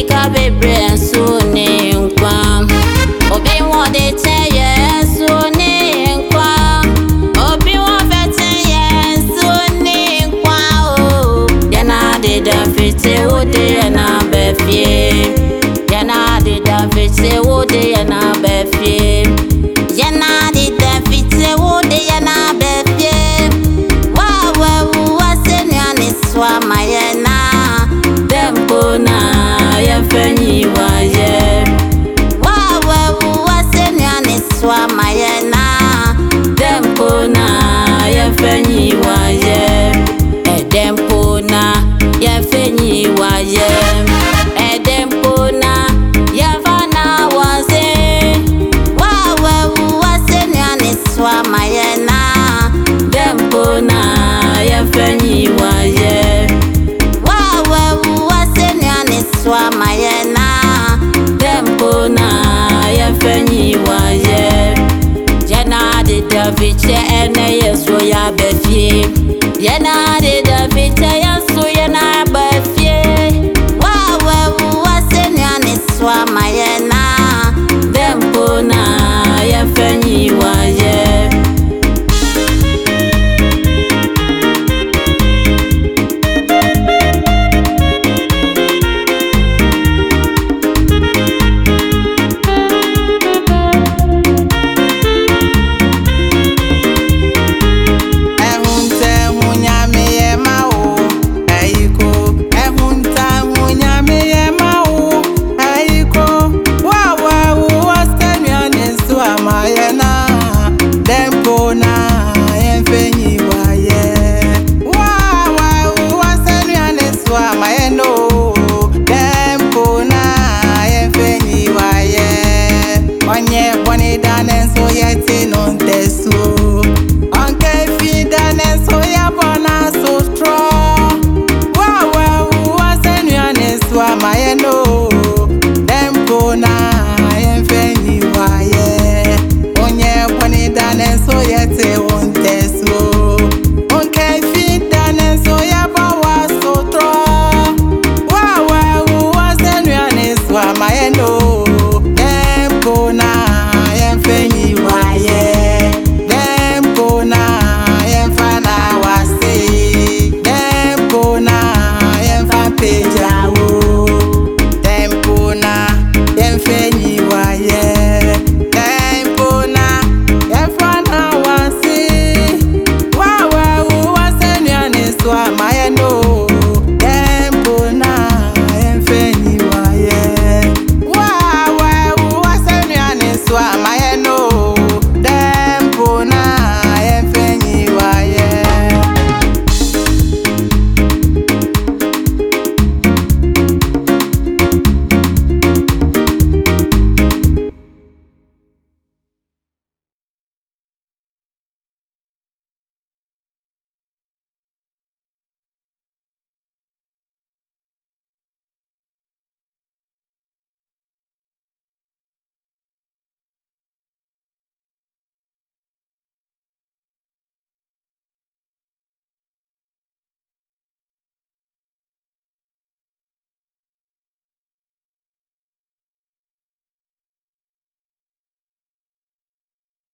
sika bebre so ne nkwa obi won de teye so ne nkwa obi won fete ye so ne nkwa o yana de da fete wo de yana befie yana de da fete wo de yana befie yana de da fete wo de yana befie wa wa se ni swa mayena dempo na ya fenyi waye wa se ni swa mayena dempo na ya fenyi waye dempo na ya fenyi waye dempo na ya vana waze wa se ni swa mayena dempo na ya fenyi waye wa se ni swa mayena dempo na ya fenyi waye jana de daviche ene yeso ya befie yana